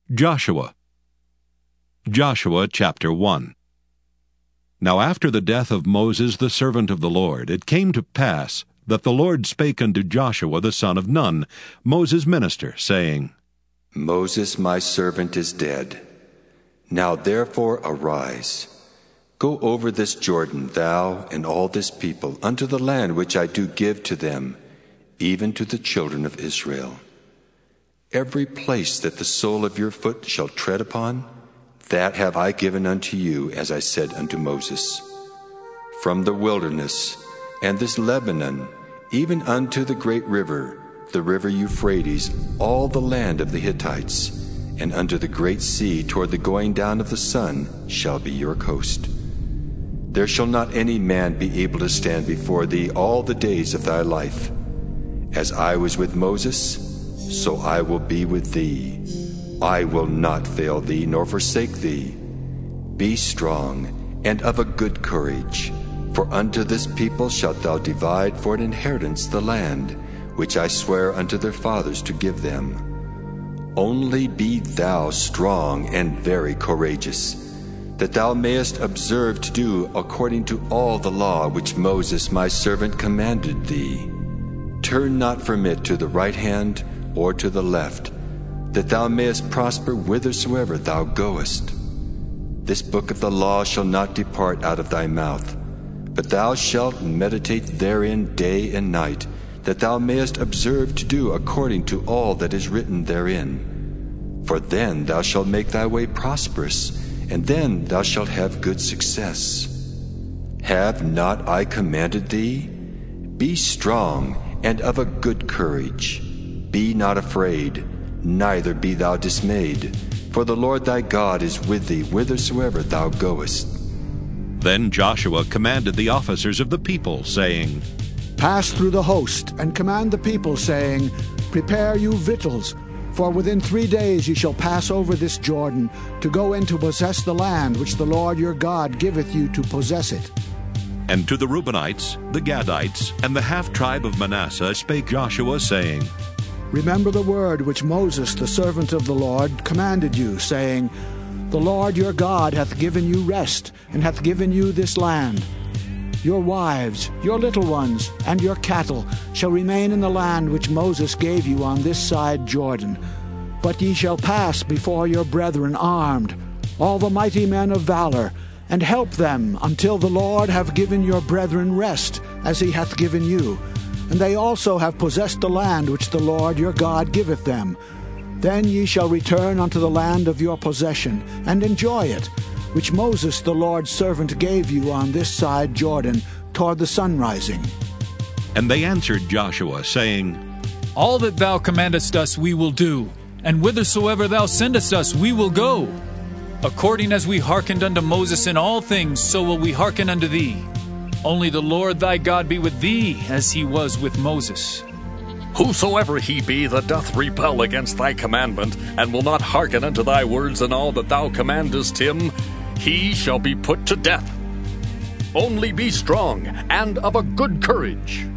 Joshua chapter 1. Now after the death of Moses the servant of the Lord, it came to pass that the Lord spake unto Joshua the son of Nun, Moses' minister, saying, Moses my servant is dead. Now therefore arise, go over this Jordan, thou and all this people, unto the land which I do give to them, even to the children of Israel. Every place that the sole of your foot shall tread upon, that have I given unto you, as I said unto Moses. From the wilderness and this Lebanon, even unto the great river, the river Euphrates, all the land of the Hittites, and unto the great sea toward the going down of the sun shall be your coast. There shall not any man be able to stand before thee all the days of thy life. As I was with Moses, so I will be with thee. I will not fail thee nor forsake thee. Be strong and of a good courage, for unto this people shalt thou divide for an inheritance the land which I swear unto their fathers to give them. Only be thou strong and very courageous, that thou mayest observe to do according to all the law which Moses my servant commanded thee. Turn not from it to the right hand or to the left, that thou mayest prosper whithersoever thou goest. This book of the law shall not depart out of thy mouth, but thou shalt meditate therein day and night, that thou mayest observe to do according to all that is written therein. For then thou shalt make thy way prosperous, and then thou shalt have good success. Have not I commanded thee? Be strong and of a good courage. Be not afraid, neither be thou dismayed, for the Lord thy God is with thee whithersoever thou goest. Then Joshua commanded the officers of the people, saying, Pass through the host, and command the people, saying, Prepare you victuals, for within 3 days ye shall pass over this Jordan, to go in to possess the land which the Lord your God giveth you to possess it. And to the Reubenites, the Gadites, and the half-tribe of Manasseh spake Joshua, saying, Remember the word which Moses the servant of the Lord commanded you, saying, The Lord your God hath given you rest, and hath given you this land. Your wives, your little ones, and your cattle shall remain in the land which Moses gave you on this side Jordan. But ye shall pass before your brethren armed, all the mighty men of valor, and help them until the Lord have given your brethren rest, as he hath given you. And they also have possessed the land which the Lord your God giveth them. Then ye shall return unto the land of your possession, and enjoy it, which Moses the Lord's servant gave you on this side Jordan, toward the sun rising. And they answered Joshua, saying, All that thou commandest us we will do, and whithersoever thou sendest us we will go. According as we hearkened unto Moses in all things, so will we hearken unto thee. Only the Lord thy God be with thee, as he was with Moses. Whosoever he be that doth rebel against thy commandment, and will not hearken unto thy words in all that thou commandest him, he shall be put to death. Only be strong and of a good courage.